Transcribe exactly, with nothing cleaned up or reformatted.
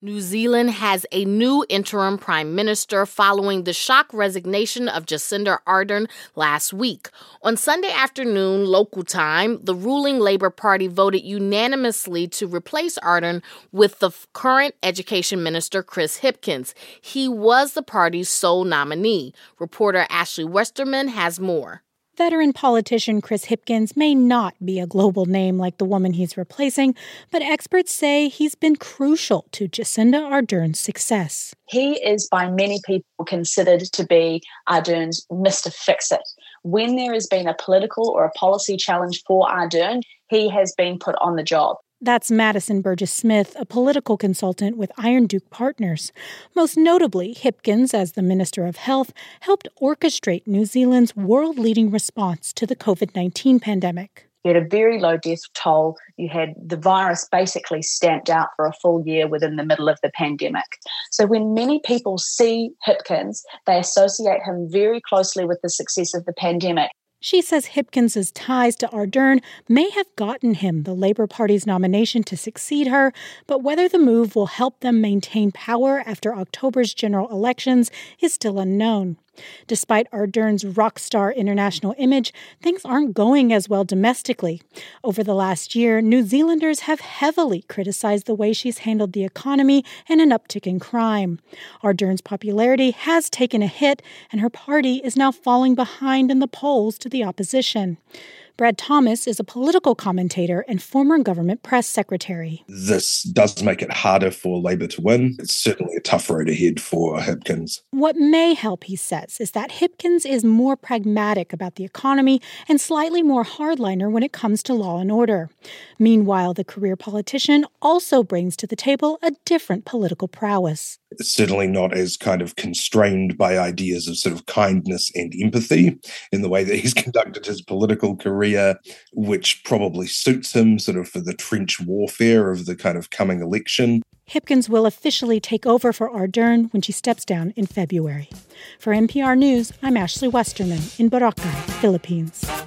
New Zealand has a new interim prime minister following the shock resignation of Jacinda Ardern last week. On Sunday afternoon, local time, the ruling Labour Party voted unanimously to replace Ardern with the current Education Minister, Chris Hipkins. He was the party's sole nominee. Reporter Ashley Westerman has more. Veteran politician Chris Hipkins may not be a global name like the woman he's replacing, but experts say he's been crucial to Jacinda Ardern's success. He is by many people considered to be Ardern's Mister Fix-It. When there has been a political or a policy challenge for Ardern, he has been put on the job. That's Madison Burgess-Smith, a political consultant with Iron Duke Partners. Most notably, Hipkins, as the Minister of Health, helped orchestrate New Zealand's world-leading response to the covid nineteen pandemic. You had a very low death toll. You had the virus basically stamped out for a full year within the middle of the pandemic. So when many people see Hipkins, they associate him very closely with the success of the pandemic. She says Hipkins' ties to Ardern may have gotten him the Labour Party's nomination to succeed her, but whether the move will help them maintain power after October's general elections is still unknown. Despite Ardern's rock star international image, things aren't going as well domestically. Over the last year, New Zealanders have heavily criticized the way she's handled the economy and an uptick in crime. Ardern's popularity has taken a hit, and her party is now falling behind in the polls to the opposition. Brad Thomas is a political commentator and former government press secretary. This does make it harder for Labour to win. It's certainly a tough road ahead for Hipkins. What may help, he says, is that Hipkins is more pragmatic about the economy and slightly more hardliner when it comes to law and order. Meanwhile, the career politician also brings to the table a different political prowess. It's certainly not as kind of constrained by ideas of sort of kindness and empathy in the way that he's conducted his political career, which probably suits him sort of for the trench warfare of the kind of coming election. Hipkins will officially take over for Ardern when she steps down in February. For N P R News, I'm Ashley Westerman in Boracay, Philippines.